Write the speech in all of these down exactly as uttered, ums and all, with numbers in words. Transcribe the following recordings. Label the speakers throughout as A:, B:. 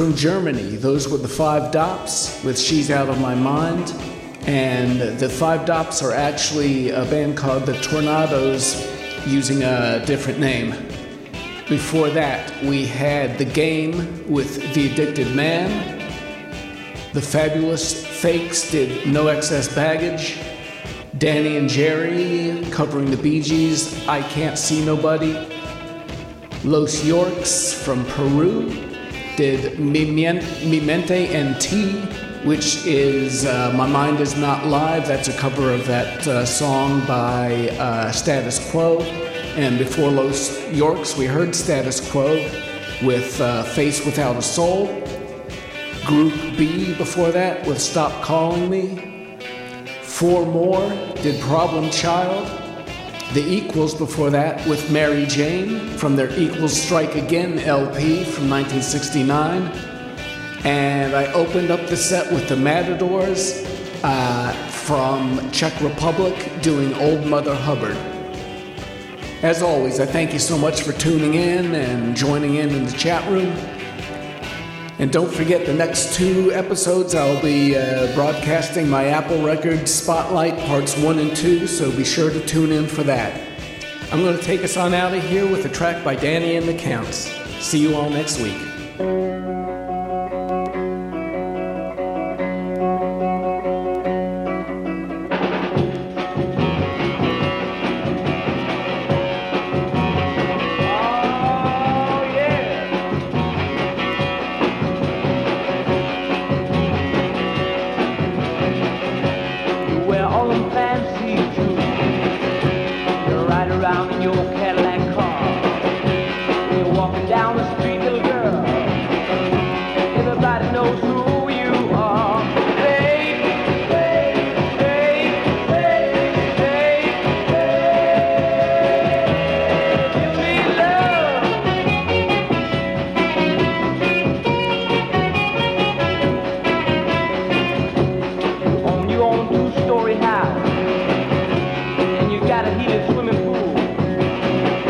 A: from Germany. Those were the Five Dops with She's Out of My Mind. And the Five Dops are actually a band called the Tornadoes using a different name. Before that, we had The Game with The Addicted Man. The Fabulous Fakes did No Excess Baggage. Danny and Jerry covering the Bee Gees' I Can't See Nobody. Los Yorks from Peru did Mi Mente en Ti, which is uh, My Mind Is Not Live. That's a cover of that uh, song by uh, Status Quo. And before Los Yorks, we heard Status Quo with uh, Face Without a Soul. Group B before that with Stop Calling Me. Four More did Problem Child. The Equals before that with Mary Jane from their Equals Strike Again L P from nineteen sixty-nine. And I opened up the set with the Matadors uh, from Czech Republic doing Old Mother Hubbard. As always, I thank you so much for tuning in and joining in in the chat room. And don't forget, the next two episodes I'll be uh, broadcasting my Apple Records Spotlight Parts one and two, so be sure to tune in for that. I'm going to take us on out of here with a track by Danny and the Counts. See you all next week.
B: Story house, and you got a heated swimming pool.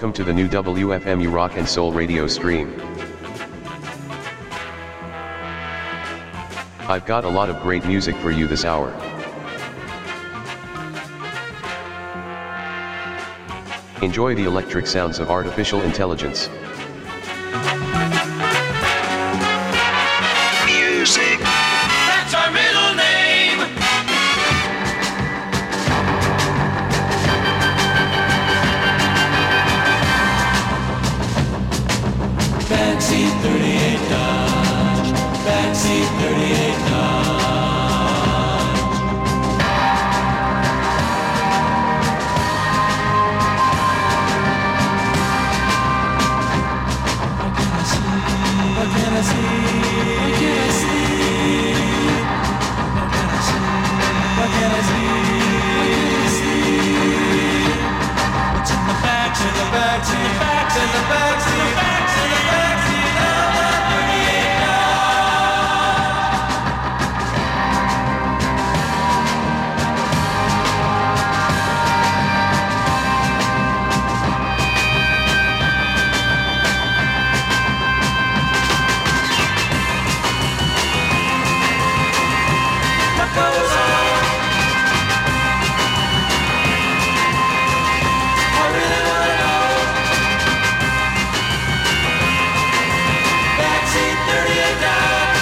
B: Welcome to the new W F M U Rock and Soul radio stream. I've got a lot of great music for you this hour. Enjoy the electric sounds of artificial intelligence.
C: Music. That's our middle name. Backseat thirty-eight Dodge. Backseat thirty-eight Dodge. What can I see? What can I see? What can I see? What can I see? It's in the back, in the back, in the back, in the back, in the back, in the back, in the thirty-eight goes on. I really wanna know. Backseat thirty-eight Dodge.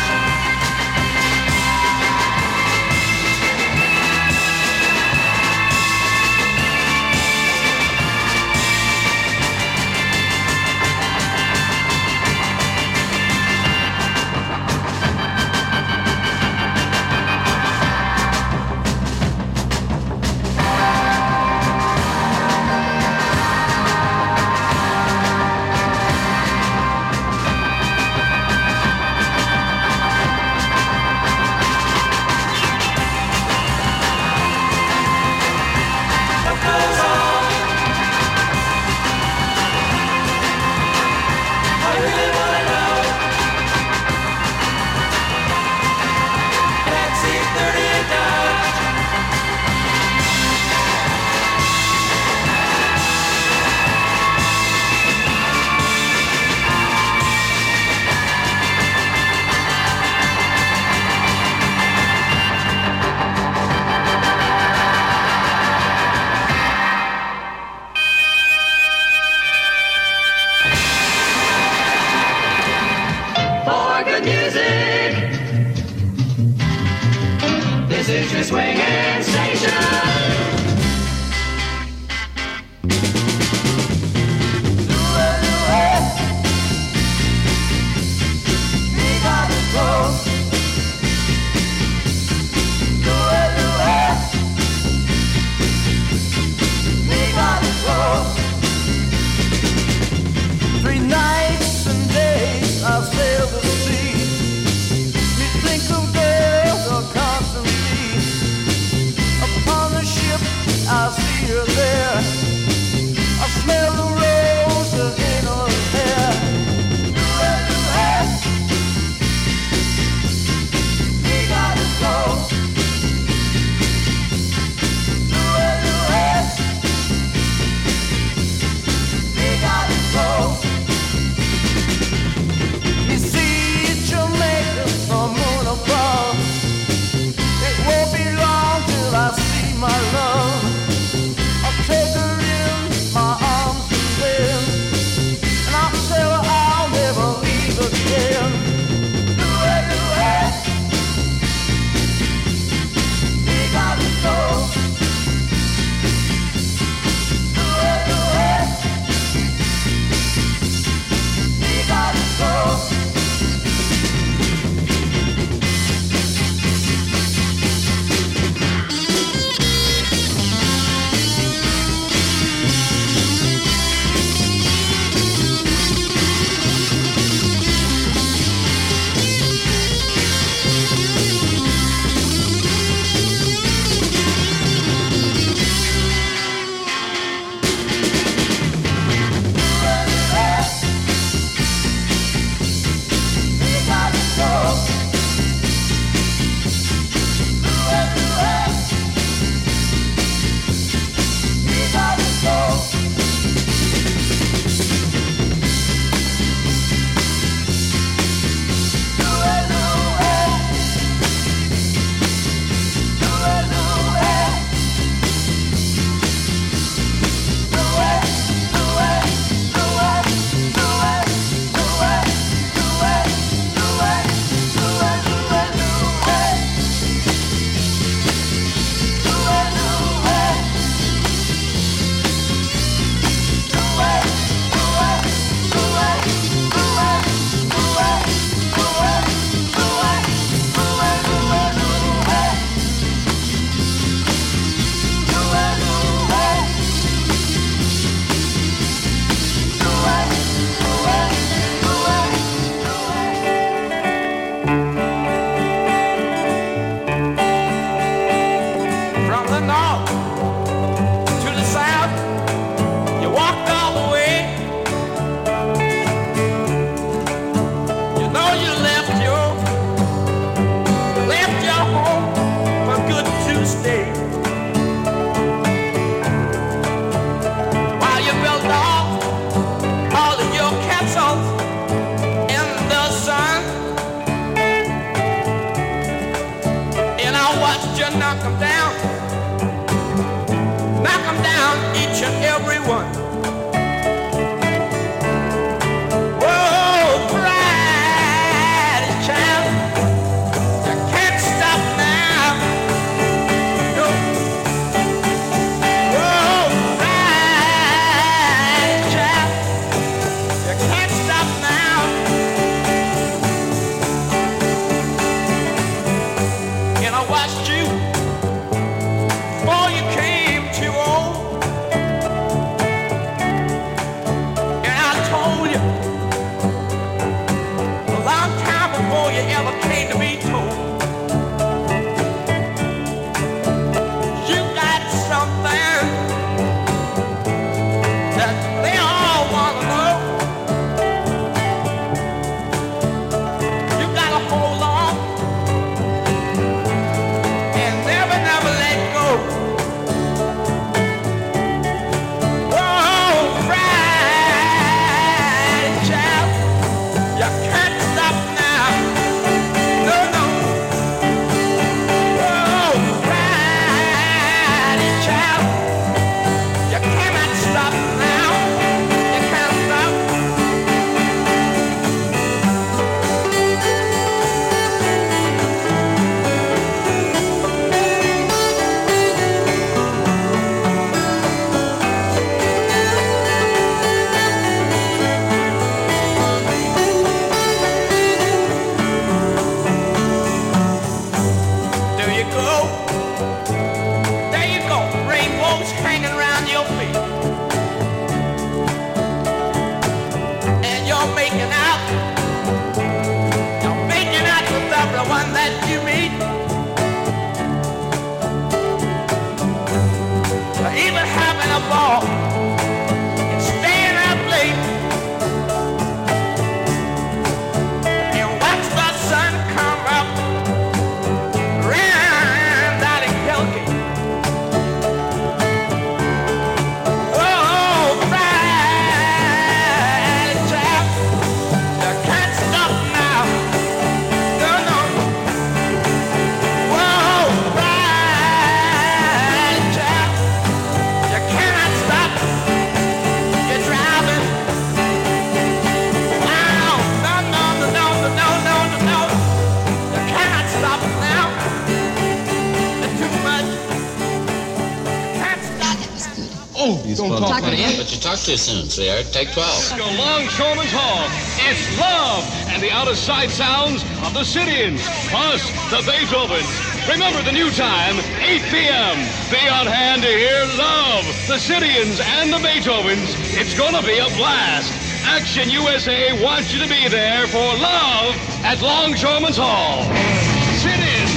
D: Don't talk to him. But you talk too soon, sweetheart. Take twelve.
E: Go Longshoreman's Hall. It's love and the out-of-sight sounds of the Syrians, plus the Beethovens. Remember the new time, eight p.m. Be on hand to hear love, the Syrians and the Beethovens. It's gonna be a blast. Action U S A wants you to be there for love at Longshoreman's Hall. Syrians,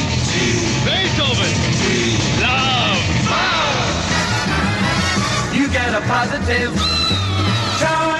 E: Beethoven, love.
C: You get a positive charge.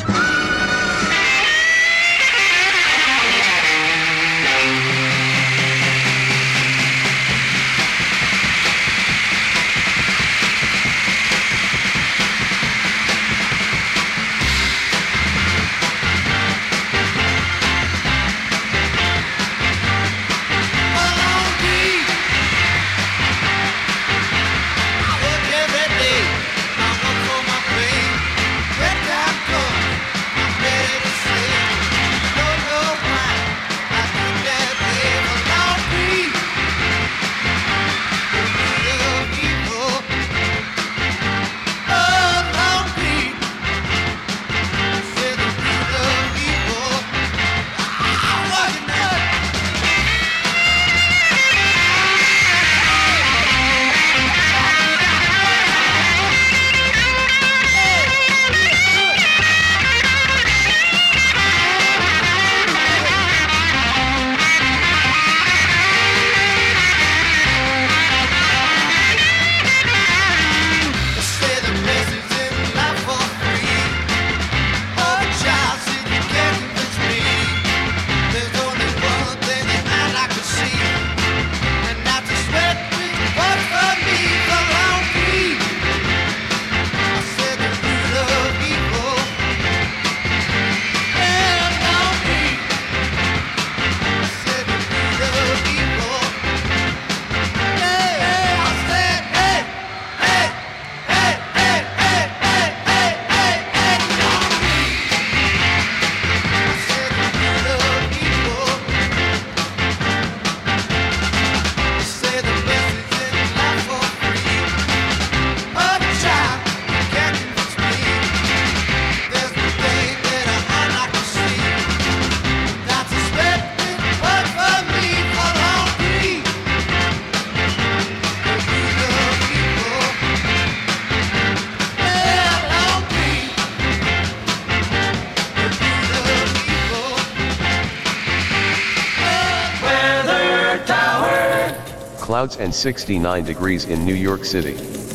B: Clouds and sixty-nine degrees in New York City.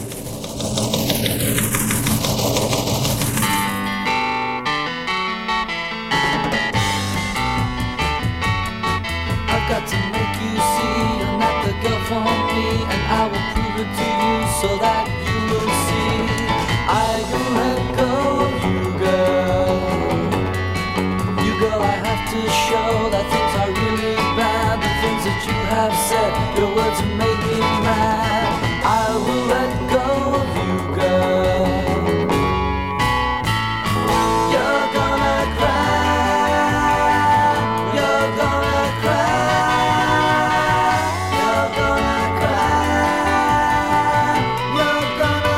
F: I've got to make you see you're not the girl for me, and I will prove it to you so that you will see I can let go of you, girl. You girl, I have to to show that things are really bad. The things that you have said, your words have made me mad. I will let go of you, girl. You're gonna cry. You're gonna cry. You're gonna cry. You're gonna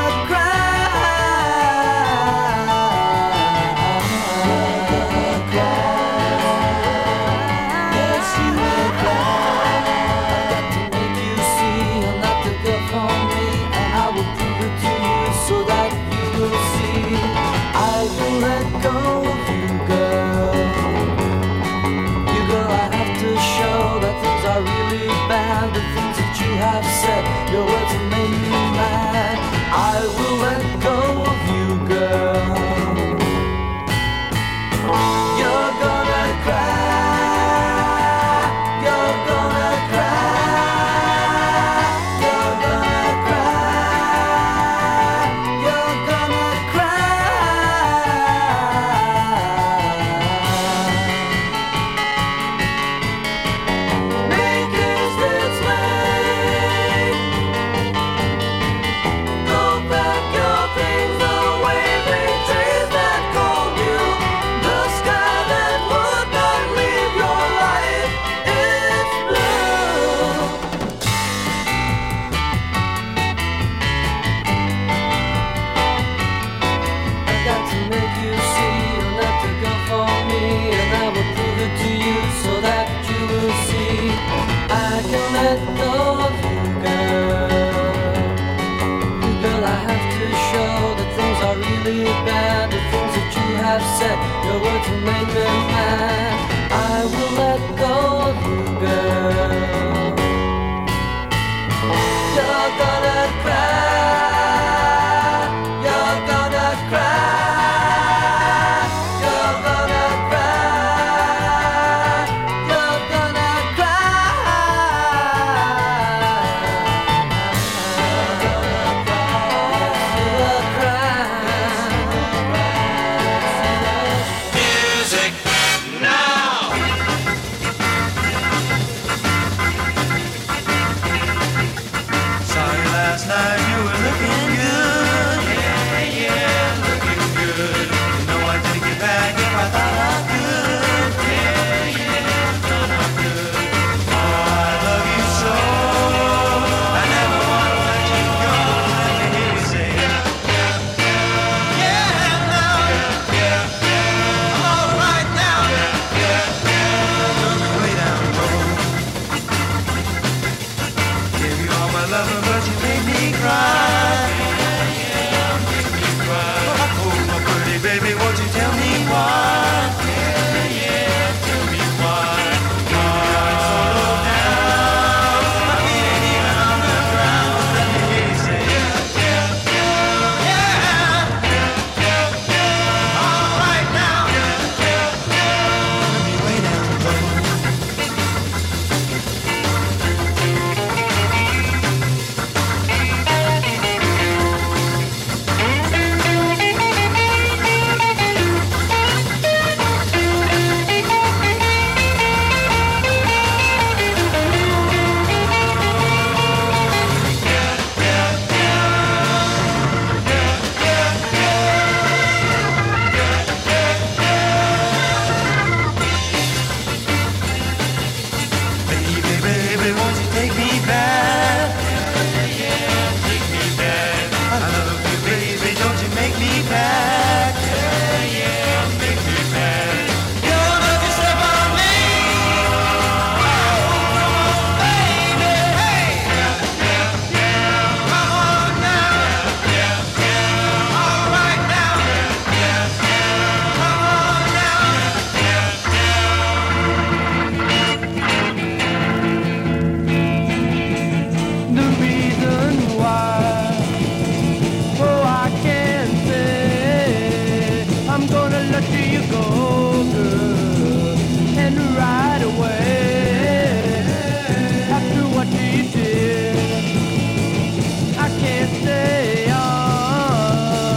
F: your words have made me mad. I will let go of you, girl. You're gonna cry. You're gonna cry. You're gonna cry. You're gonna cry. Make it this way. Bad, the things that you have said, your words have made me mad. I will let go of you, girl. You're gonna cry. You're gonna cry. You're gonna cry. You're gonna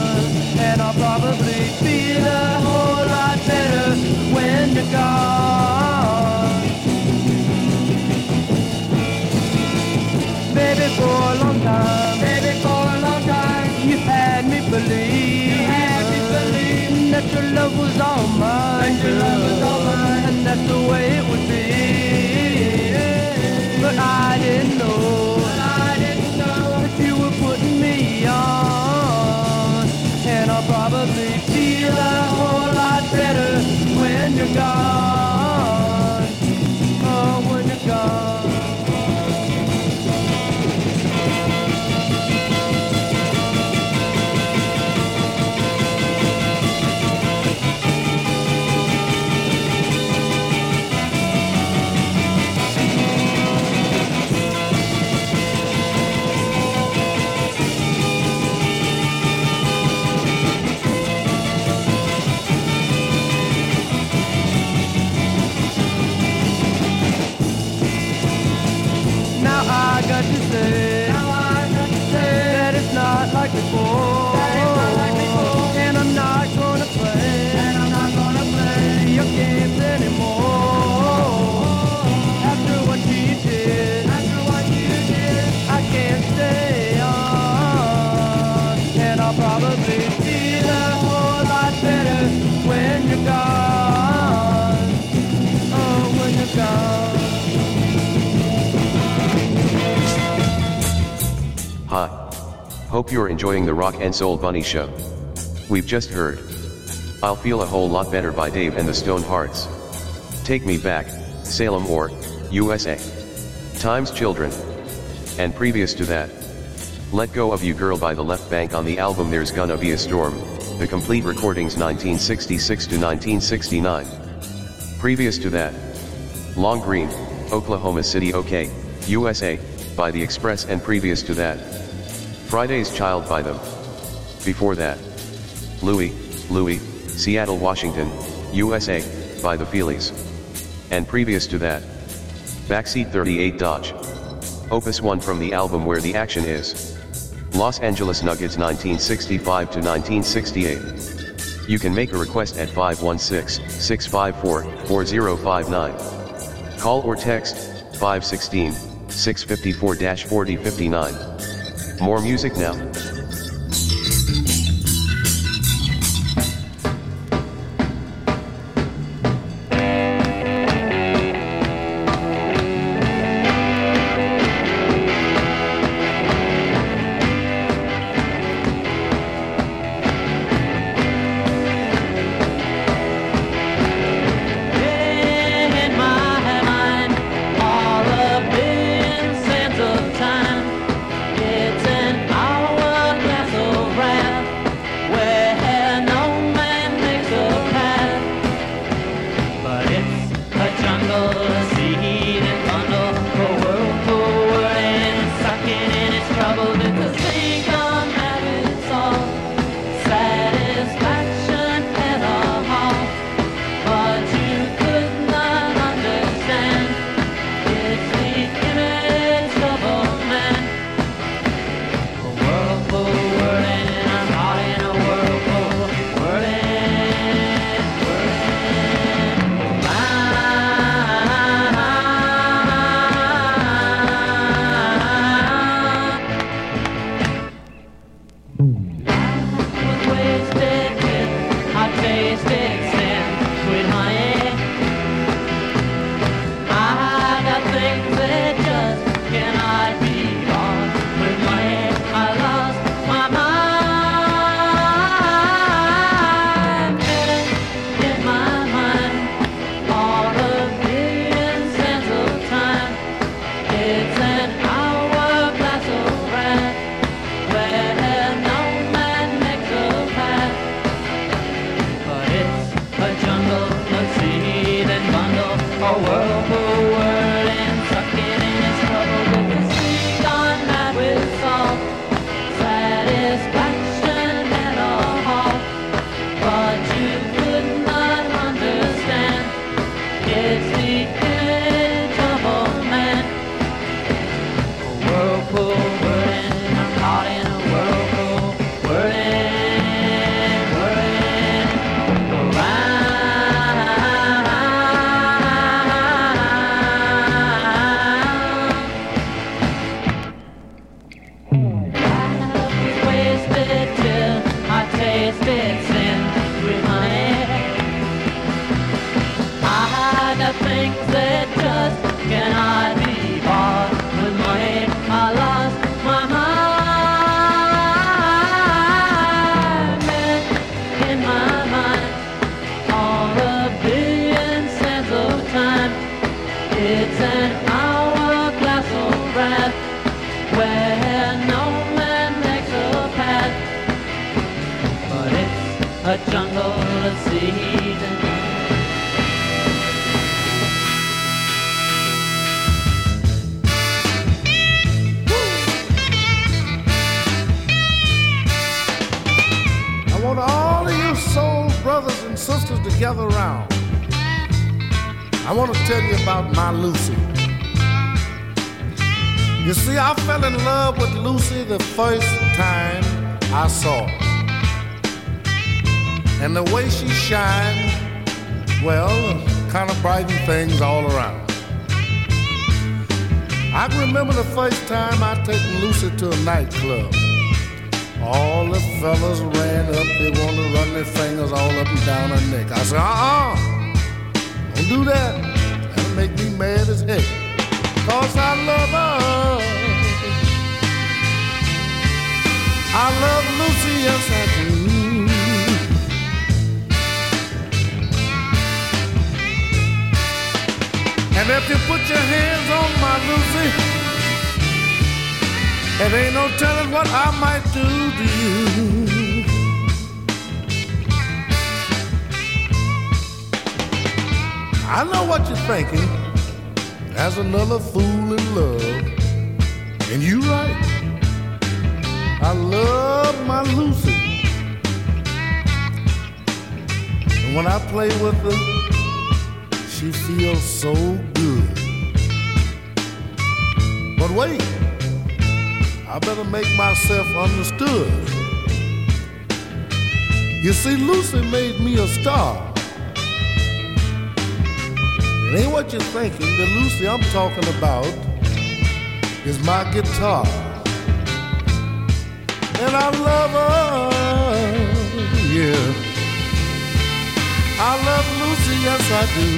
G: Feel a whole lot better when you're gone.
F: way it would be. But I didn't know, I didn't know that you were putting me on. And I'll probably feel a whole lot better when you're gone. Oh, when you're gone. I got to say, now I got to say that it's not like before, that it's not like before. And I'm not gonna play, and I'm not gonna play your games anymore. After what you did, after what you did, I can't stay on. And I'll probably feel a whole lot better when you're gone. Oh, when you're gone.
B: Hi. Hope you're enjoying the Rock and Soul Bunny Show. We've just heard I'll Feel a Whole Lot Better by Dave and the Stone Hearts. Take Me Back, Salem or U S A. Times Children. And previous to that, Let Go of You Girl by The Left Bank on the album There's Gonna Be a Storm, the complete recordings nineteen sixty-six to nineteen sixty-nine. Previous to that, Long Green, Oklahoma City OK, U S A, by The Express, and previous to that, Friday's Child by them. Before that, Louie, Louie, Seattle, Washington, U S A, by the Feelies. And previous to that, Backseat thirty-eight Dodge. Opus one from the album Where the Action Is. Los Angeles Nuggets nineteen sixty-five to nineteen sixty-eight. You can make a request at five one six, six five four, four zero five nine. Call or text five one six, six five four, four zero five nine. More music now.
G: Nothing
F: things that just cannot be bought with money. I lost my mind, man, in my mind, all the billion sands of time. It's an hourglass of wrath where no man makes a path, but it's a jungle of seasons.
G: I want all of you soul brothers and sisters to gather around. I want to tell you about my Lucy. You see, I fell in love with Lucy the first time I saw her. And the way she shined, well, kind of brightened things all around. I can remember the first time I taken Lucy to a nightclub. All the fellas ran up, they wanted to run their fingers all up and down her neck. I said, uh-uh, don't do that. That'll make me mad as heck. Cause I love her. I love Lucy, yes I do. And if you put your hands on my Lucy, there ain't no telling what I might do to you. I know what you're thinking. There's another fool in love. And you right. I love my Lucy. And when I play with her, she feels so good. But wait, I better make myself understood. You see, Lucy made me a star. It ain't what you're thinking. The Lucy I'm talking about is my guitar. And I love her, yeah. I love Lucy, yes I do.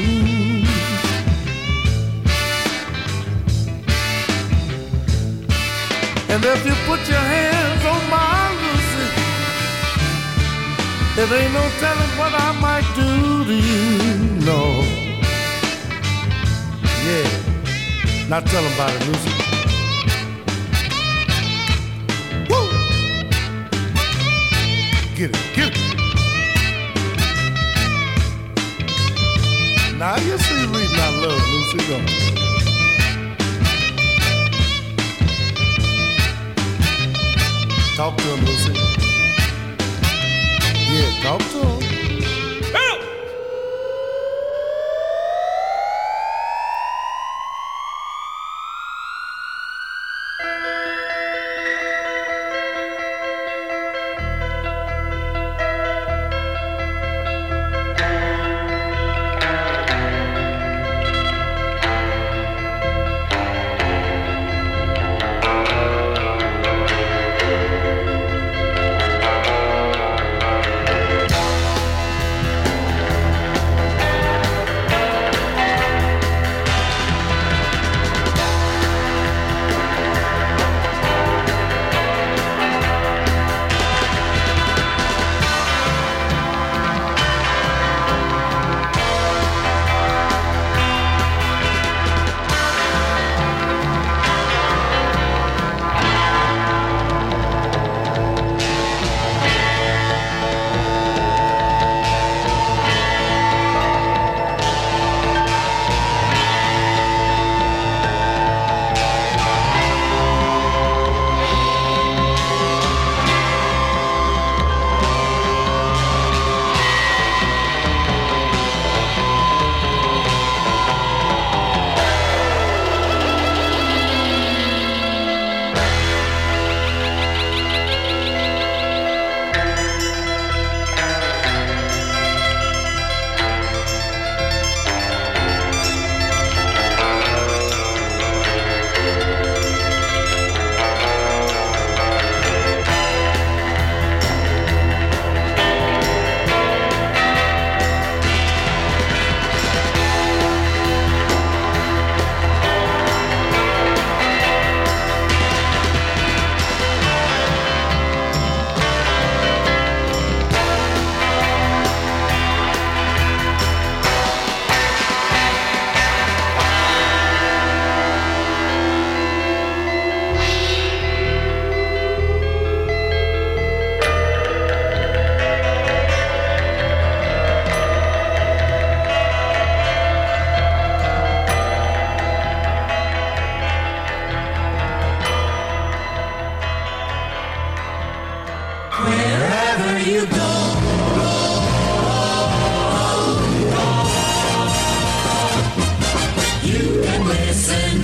G: And if you put your hands on my Lucy, there ain't no telling what I might do to you, no. Yeah, now tell them about it, Lucy. Woo! Get it, get it. Now you see the reason I love Lucy, don't you? Talk to him, Lucy. Yeah, talk to him.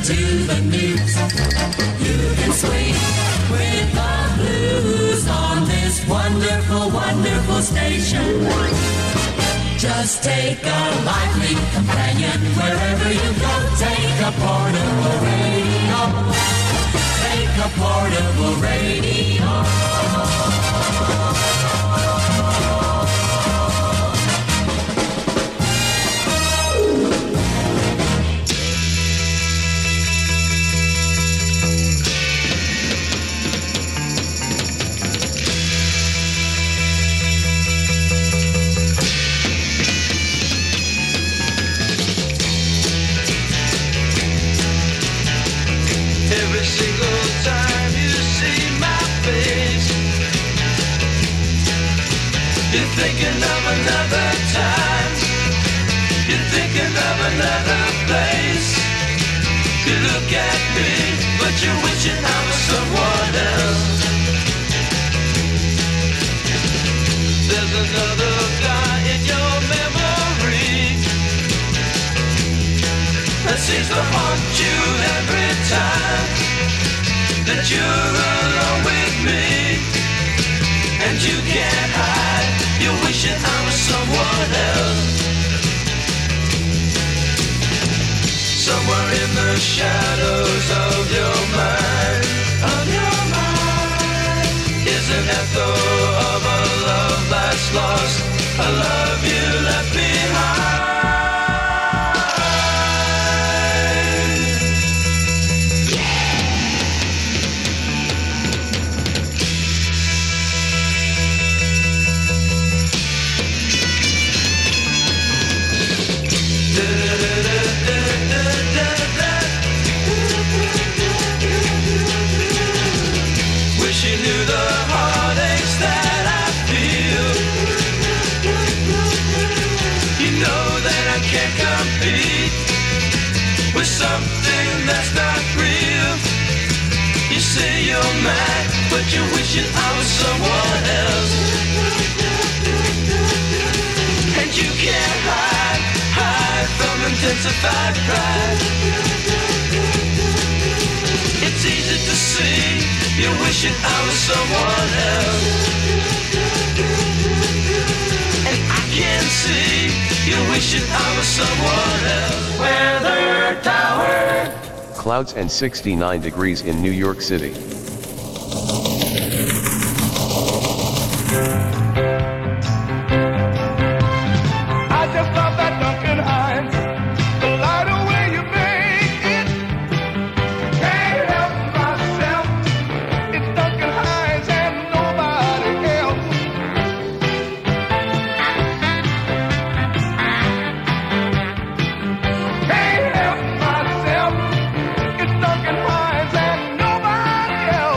C: to the news. You can swing with the blues on this wonderful, wonderful station. Just take a lively companion wherever you go. Take a portable radio. Take a portable radio.
H: Every single time you see my face, you're thinking of another time. You're thinking of another place. You look at me, but you're wishing I was someone else. There's another guy in your memory that seems to haunt you every time that you're alone with me, and you can't hide. You're wishing I was someone else. Somewhere in the shadows of your mind, of your mind, is an echo of a love that's lost, a love you left behind. Wish you knew the heartaches that I feel. You know that I can't compete with something that's not real. You say you're mad, but you're wishing I was someone else. And you can't hide, hide from intensified pride. It's easy to see, you're wishing I was someone else. And I can see, you're wishing I was someone else. Weather Tower.
B: Clouds and sixty-nine degrees in New York City.
H: I just love that Duncan Hines. The lighter way you make it, can't help myself. It's Duncan Hines and nobody else. Can't help myself. It's Duncan Hines and nobody else.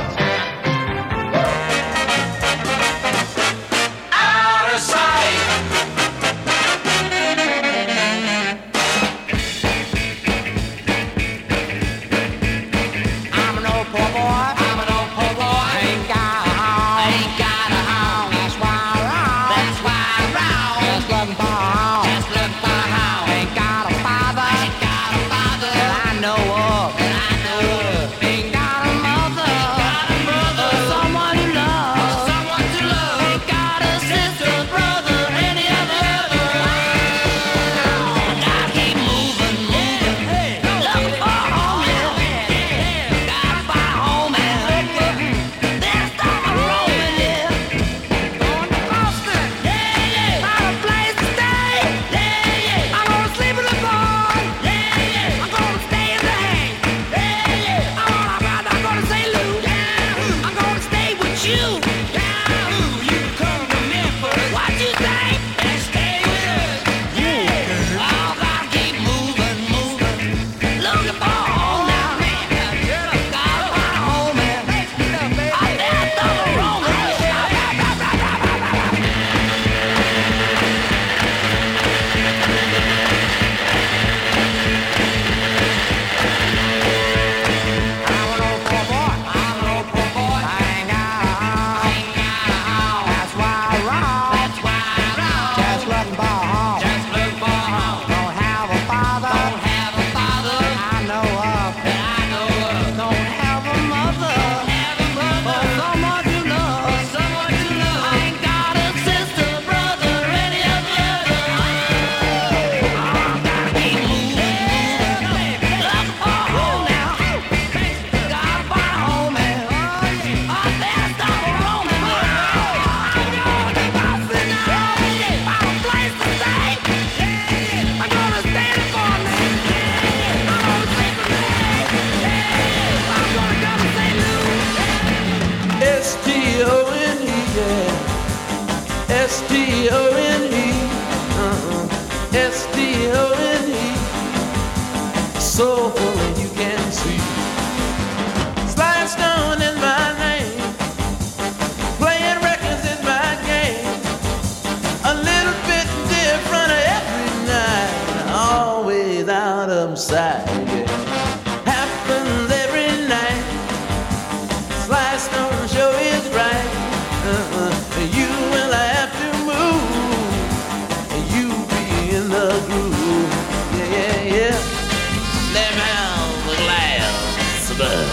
I: soulful and you can see. Sly Stone is my name. Playing records is my game. A little bit different every night. Always out of sight. Yeah. Happens every night. Sly Stone show is right. Uh-uh. You will have to move. You be in the groove. Yeah, yeah, yeah. Let me have the glass of bud.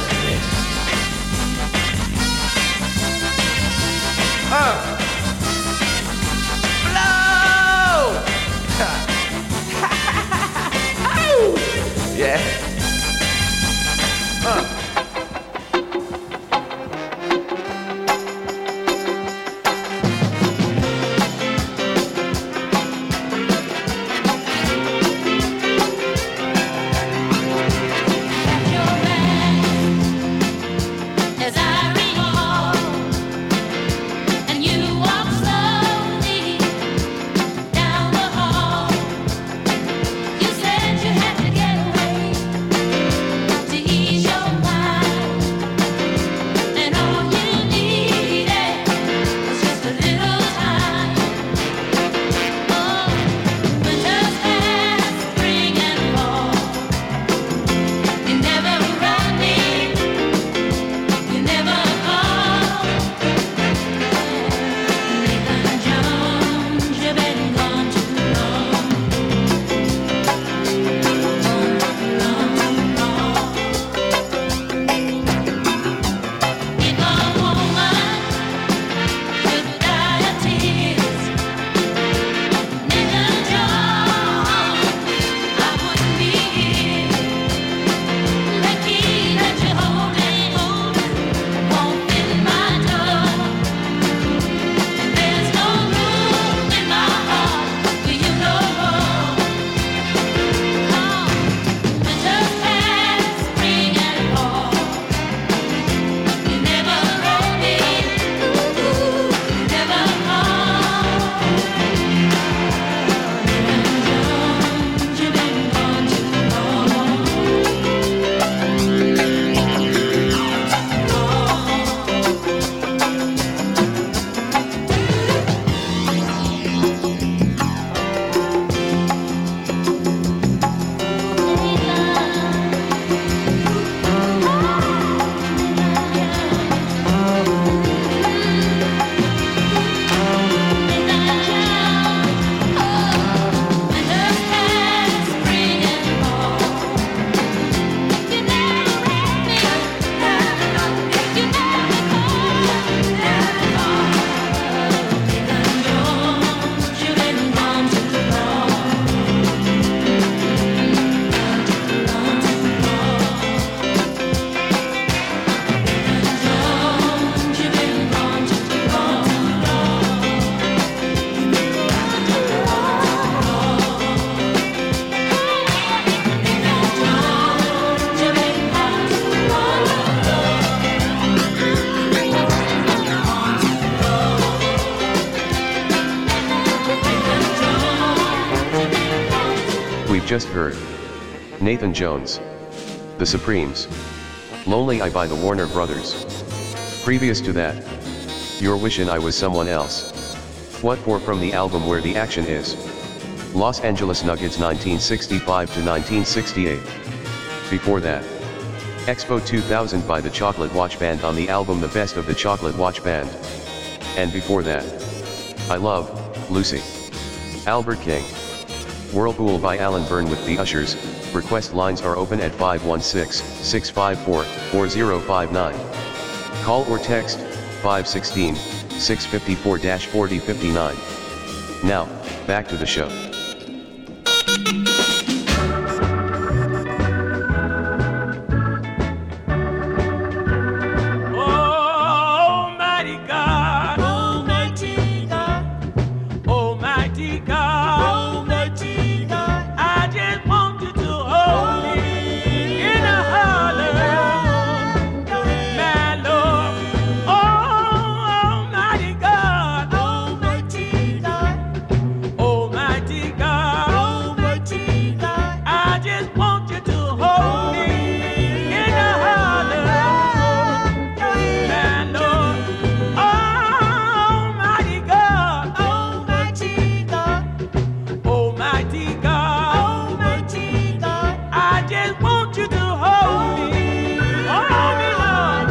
I: Uh. Blow! Yeah. Uh.
B: Just heard Nathan Jones, The Supremes, Lonely Eye by the Warner Brothers. Previous to that, You're Wishin' I Was Someone Else. What For from the album Where the Action Is. Los Angeles Nuggets nineteen sixty-five to nineteen sixty-eight. Before that, Expo two thousand by the Chocolate Watch Band on the album The Best of the Chocolate Watch Band. And before that, I Love Lucy. Albert King. Whirlpool by Alan Byrne with the Ushers. Request lines are open at five one six, six five four, four zero five nine. Call or text five one six, six five four, four zero five nine. Now, back to the show.
J: Almighty
I: just want you to hold me. Hold me, Lord.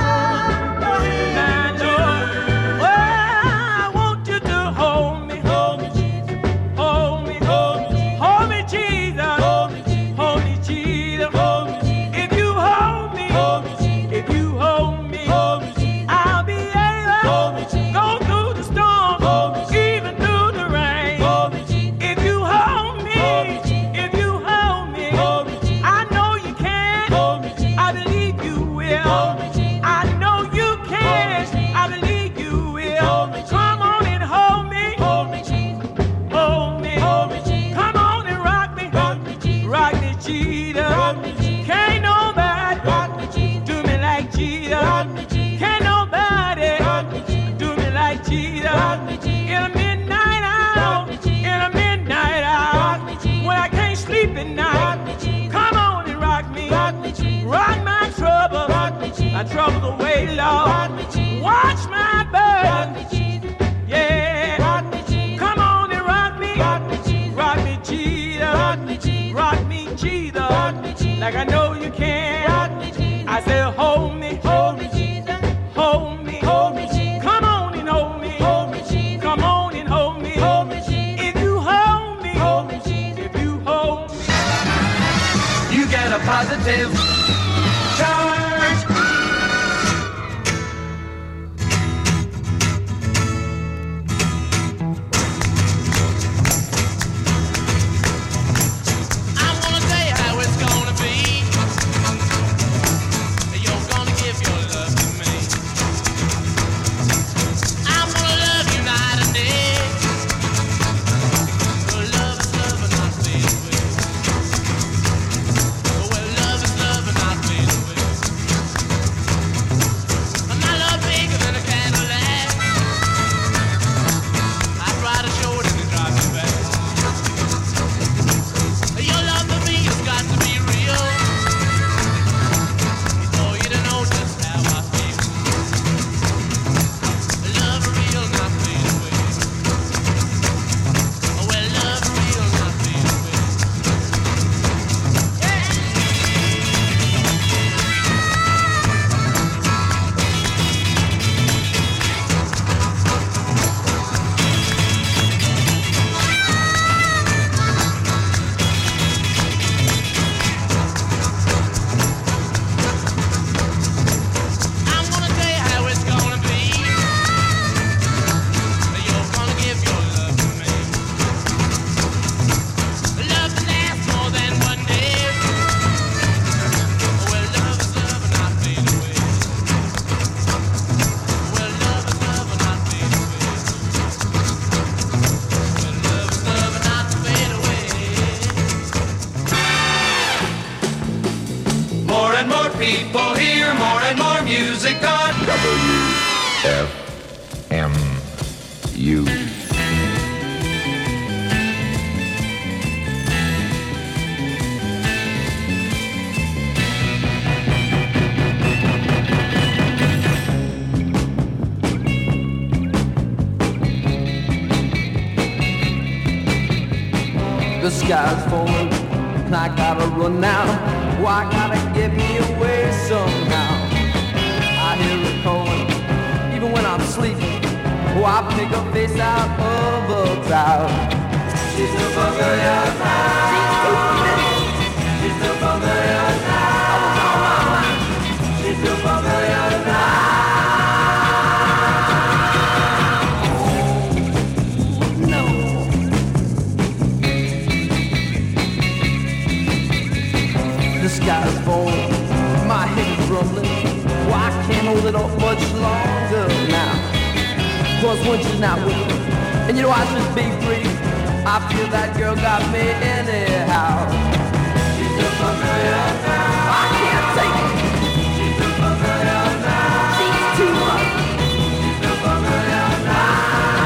I: My Lord. Oh, I want you to hold me. Hold me, Jesus. Hold me. Hold me. Hold me, Jesus. Hold me, Jesus. Hold me, Jesus. Hold me, Jesus. If you hold me. Hold me, Jesus. If you hold me. Hold me, Jesus. I'll be able. Hold me, Jesus. Go through the storm. Hold me, Jesus. Even through the rain. Hold me, Jesus. If you hold me. Hold me, Jesus. If you hold me. Hold me, Jesus. I know you can. Hold me, Jesus. I believe you will. Hold me, Jesus. I know you can. Hold me, Jesus. I believe you will. Hold me, Jesus. Come on and hold me. Hold me, Jesus. Hold me. Hold me, Jesus. Come on and rock me. Rock me, Jesus. Rock me, Jesus. Rock me, Jesus. Can't nobody rock me, Jesus. Do me like Jesus. Rock me, Jesus. Can't nobody rock me, Jesus. Do me like Jesus. Rock me, Jesus. In a midnight hour. Rock me, Jesus. In a midnight hour. Rock me, Jesus. When I can't sleep at night. Rock me, Jesus. Come on and rock me. Rock me, Jesus. Rock my trouble. Rock me, Jesus. My trouble away, Lord. Rock me, Jesus. Watch my burden. Rock me, Jesus. Yeah. Rock me, Jesus. Come on and rock me. Rock me, Jesus. Rock me, Jesus. Rock me, Jesus. Rock me, Jesus. Rock me, Jesus. Like I know you can. Rock me, Jesus. I say hold me. Hold me, Jesus. Hold me. Hold me, Jesus. Come on and hold me. Hold me, Jesus. Come on and hold me. Hold me, Jesus. If you hold me. Hold me, Jesus. If you hold me.
J: You get a positive charge.
I: I'm gonna tell you how it's gonna be. You're gonna give your love to me. I'm gonna love you night and day. Well, love is love and not fade away. Well, love is love and not fade away. And my love bigger than a Cadillac. I'd ride a short and drive you back. Your love for me has got to be real. For you to know just how I feel. Love real, not fade away. Oh, well, love real, not fade away. I'm gonna tell you how it's gonna be. You're gonna give your love to me. Love to last more than one day. Well, love is love and not fade away. Well, love is love and not fade away. Well, love is love and not fade away.
J: More and more people hear more and more music on
K: W F M U.
F: The sky's falling, and I gotta run now. Oh, I gotta get me away somehow. I hear it calling, even when I'm sleeping. Oh, I pick a face out of a crowd. She's too familiar now. She's too familiar. She's too familiar now. I was on my mind. She's too familiar now. The sky's falling, my head's rumbling. Oh, I can't hold it up much longer now. Cause when she's not with me, and you know I should be free, I feel that girl got me anyhow. She's too familiar now. I can't take it. She's too familiar now. She's too much. She's too familiar now.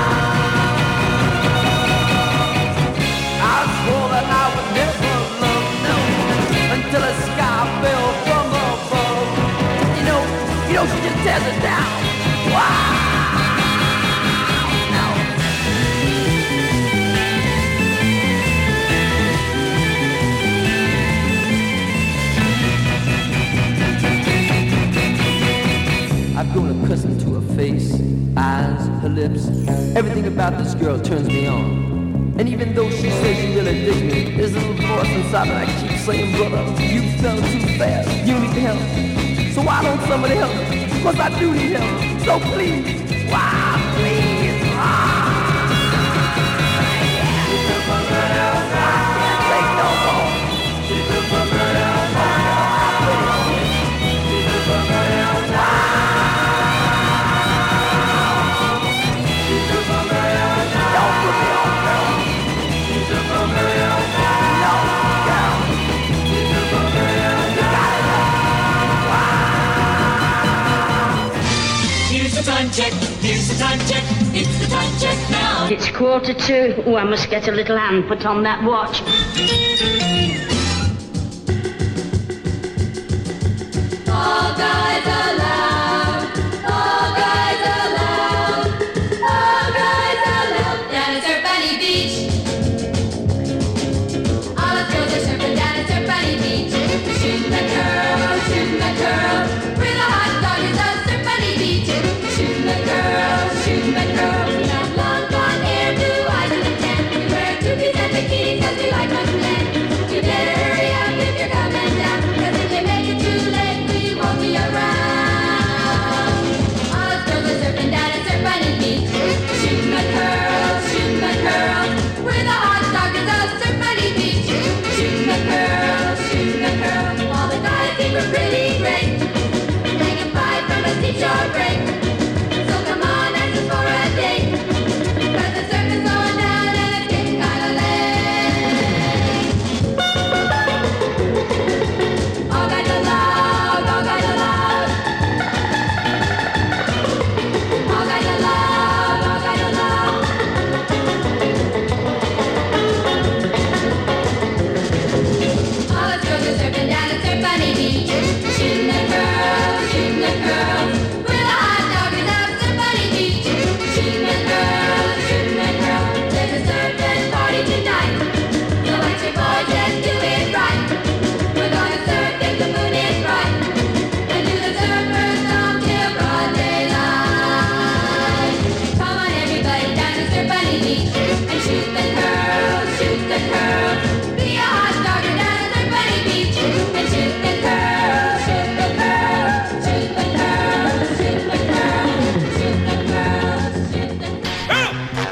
F: I swore that I would never love no until the sky fell from above. You know, you know, she just tears it down. Wow.
L: accustomed to her face, eyes, her lips. Everything about this girl turns me on. And even though she says she really digs me, there's a little voice inside that I keep saying, brother, you fell too fast, you need help. So why don't somebody help me? Because I do need help. So please, wow, please, wow.
C: Time check, here's the time check, it's the time check now.
M: It's quarter to. Oh, I must get a little hand put on that watch.
C: All guys allowed, all guys allowed, all guys allowed. Down at Surf Bunny Beach. All the girls are surfing down at Surf Bunny Beach. Shooting that girl, shooting that girl. Where the hot dog is on Surf Bunny Beach. Shooting that girl, shooting that girl. We have long blonde hair, blue eyes and a tan. We wear tutus and bikinis 'cause we like Wonderland. You better hurry up if you're coming down, 'cause if you make it too late, we won't be around. All the girls are surfing down at Surf Bunny Beach. Shooting that girl, shooting that girl. We're the hot dog is on Surf Bunny Beach. Shooting that girl, shooting that girl. All the guys think we're pretty great. They can fight from a seashore break. So come on, ask us for a date. 'Cause the surf is going down and it's getting kinda late. All guys allowed, all guys allowed. All guys allowed, all guys allowed. All the girls are surfing down at Surf Bunny Beach. Shooting that girl, shooting that girl. We're the hot dog is out Surf Bunny Beach. Shooting that girl, shooting that girl. There's a surfing party tonight. So watch your boys, let's do it right. We're gonna surf if the moon is bright. And do the surfers song till broad daylight. Come on everybody down to Surf Bunny Beach. And shoot that girl, shoot that girl. Be a hot dogger down at Surf Bunny Beach. And shoot that girl, shoot that girl. Shoot that girl, shoot that girl. Shoot that girl, shoot that girl.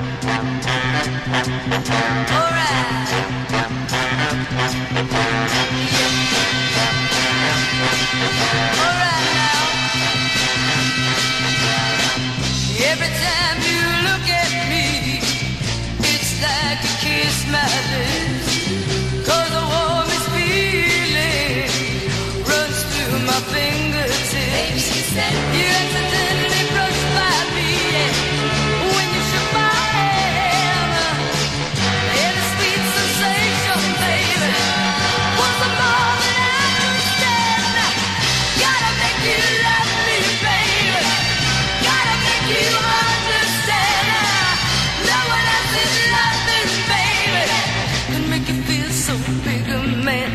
I: Every time you look at me, it's like you kiss my lips. 'Cause the warmest feeling runs through my fingertips. You accidentally brushed by me when you shook my hand. And the sweet sensation, baby, was the more than I could stand. Gotta make you love me, baby. Gotta make you understand. No one else is nothing, baby. Can make you feel so big a man.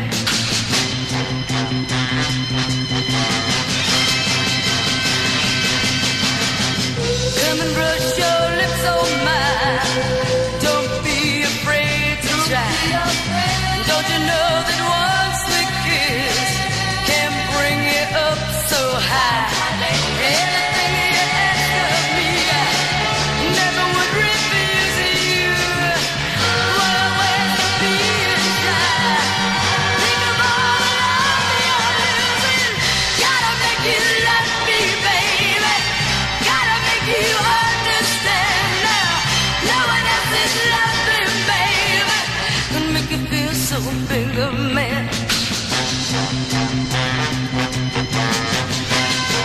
I: Come and brush your lips on mine. Don't be afraid to try. Don't you know that once we kiss can bring you up so high? Anything you ask of me, I never would refuse you. What a waste to be inside. Think of all the love you're losing. Gotta make you love me, baby. Gotta make you understand now. No one else is loving, baby. Can make you feel so big a man.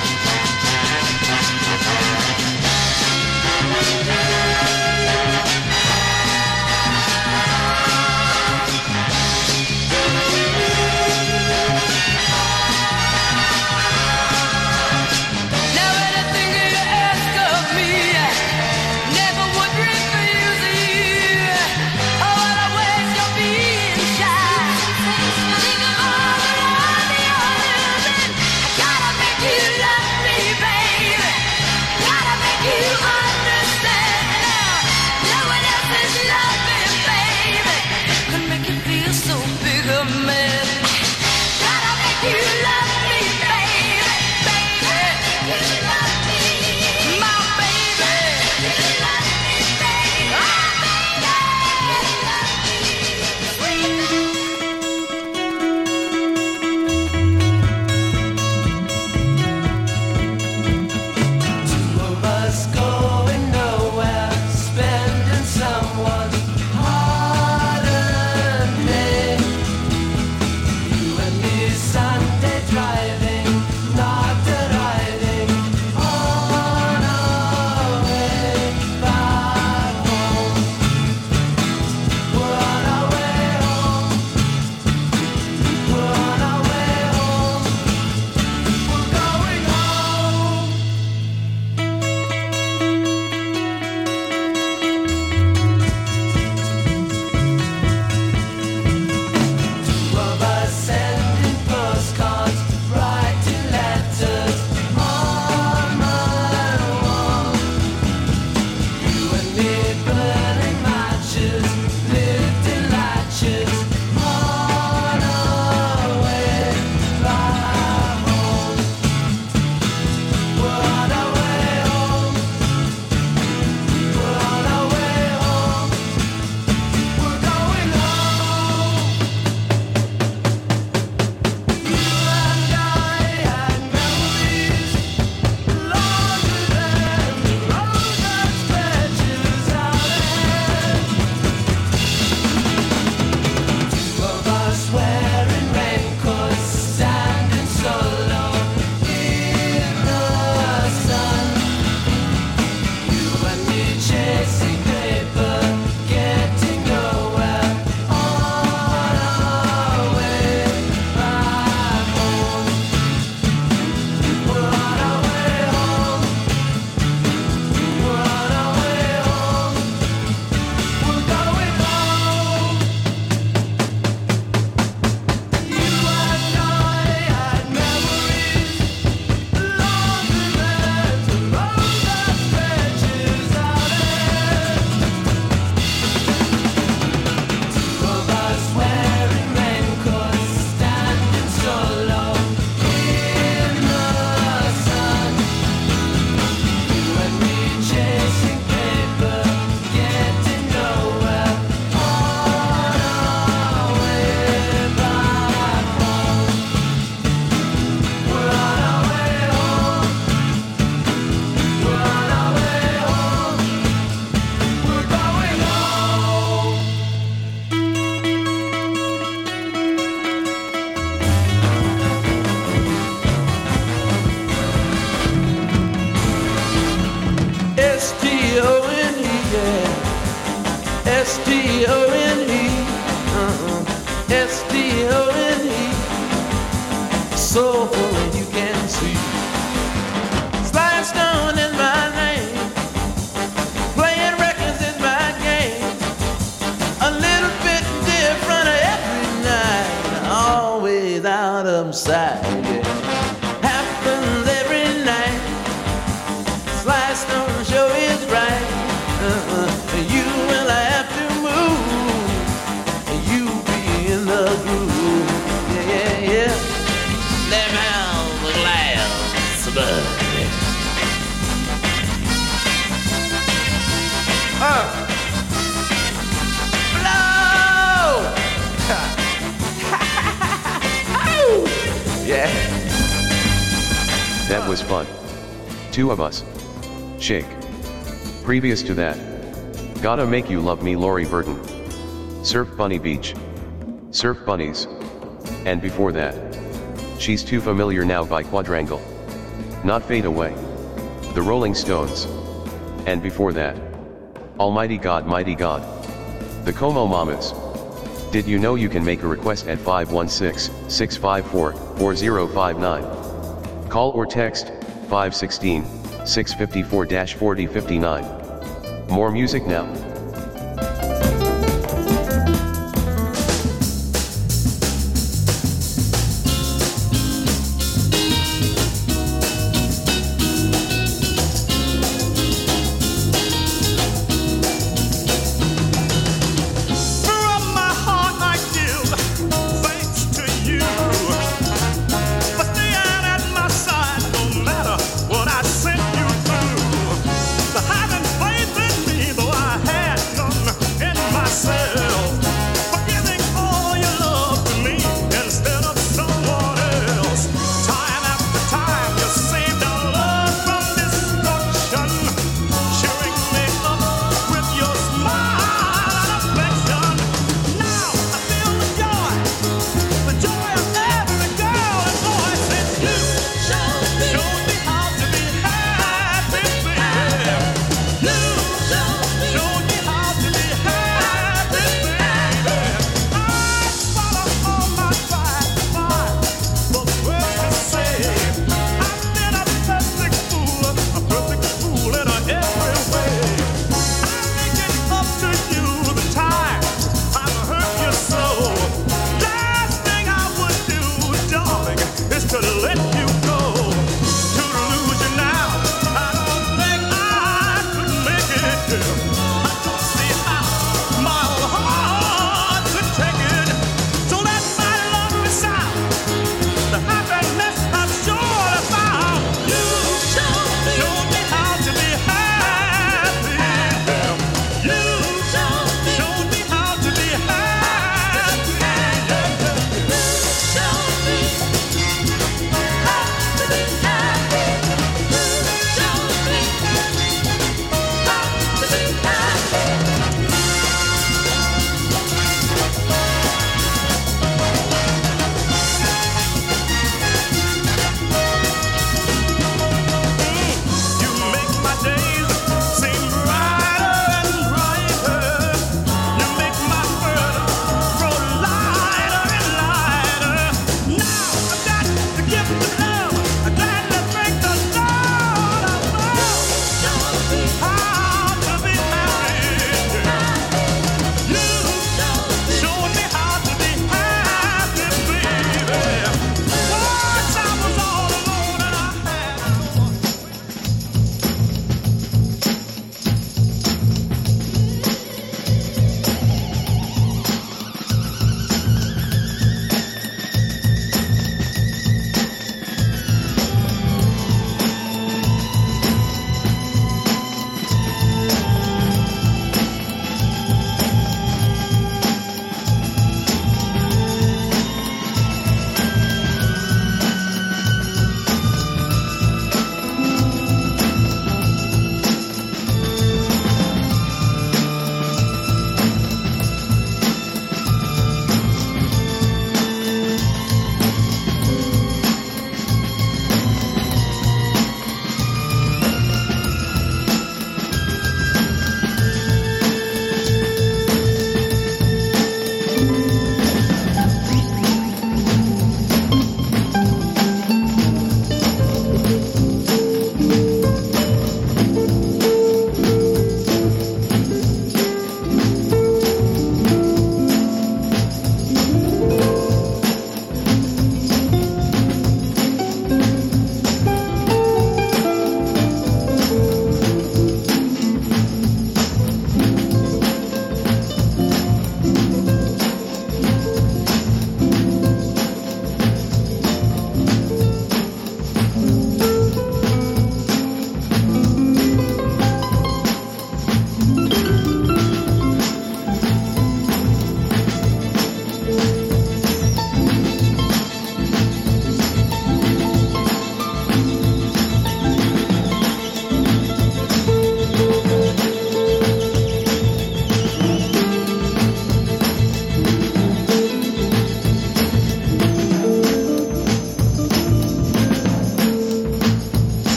I: soulful and you can see. Slide stone is my name, playing records is my game. A little bit different every night, always out of sight. Yeah. Happens every night. Slide stone show is right. Uh-uh. You will have to move. You be in the groove. Yeah, yeah, yeah. Let me out the glass of blood. Uh. Blow! Yeah.
B: That was fun. Two of us. Shake. Previous to that, Gotta Make You Love Me, Lori Burton. Surf Bunny Beach. Surf Bunnies. And before that, She's Too Familiar Now by Quadrangle. Not Fade Away. The Rolling Stones. And before that, Almighty God, Mighty God. The Como Mamas. Did you know you can make a request at five one six, six five four, four zero five nine? Call or text five one six, six five four, four zero five nine. More music now.
H: What I sent you through, the having faith in me, though I had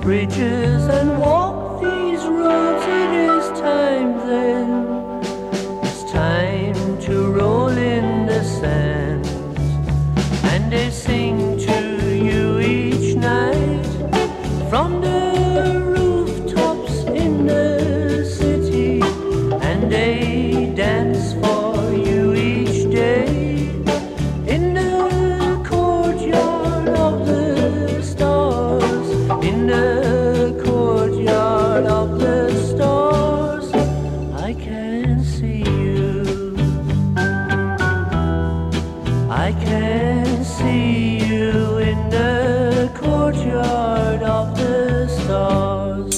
F: bridges and walk these roads. It is time then, it's time to roll in the sand, and they sing to you each night from the rooftops in the city, and they dance for you each day in the courtyard of the stars, in the courtyard of the stars. I can see you, I can see you in the courtyard of the stars.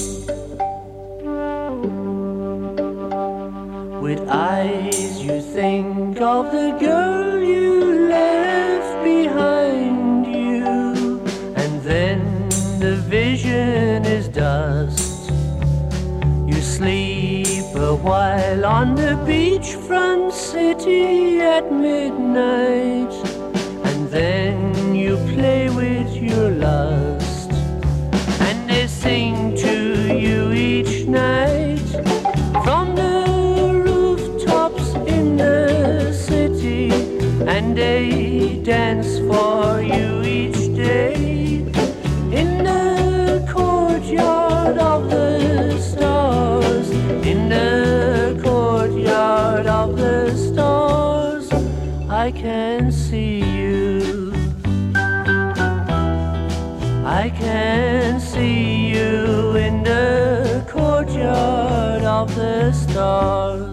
F: With eyes you think of the girl you left behind you, and then the vision is dust. You sleep a while on the beachfront city at midnight, and then you play with your lust, and they sing to you each night from the rooftops in the city, and they dance for you each day in the courtyard of the stars, in the courtyard of the stars. I can see you, I can see you in the courtyard of the stars.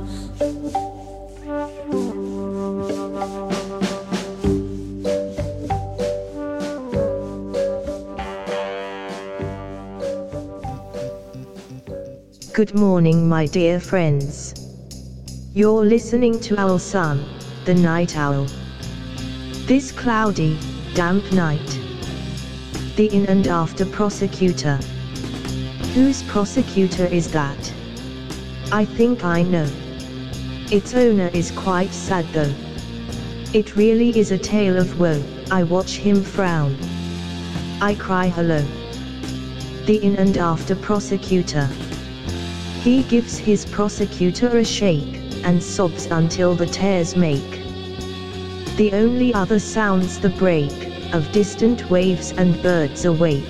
N: Good morning, my dear friends. You're listening to Owl Sun, the night owl. This cloudy, damp night. The in and after prosecutor. Whose prosecutor is that? I think I know. Its owner is quite sad though. It really is a tale of woe. I watch him frown. I cry hello. The in and after prosecutor. He gives his prosecutor a shake, and sobs until the tears make. The only other sounds the break of distant waves and birds awake.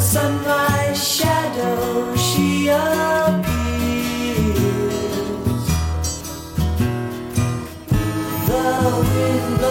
C: sunrise shadow she appears. The wind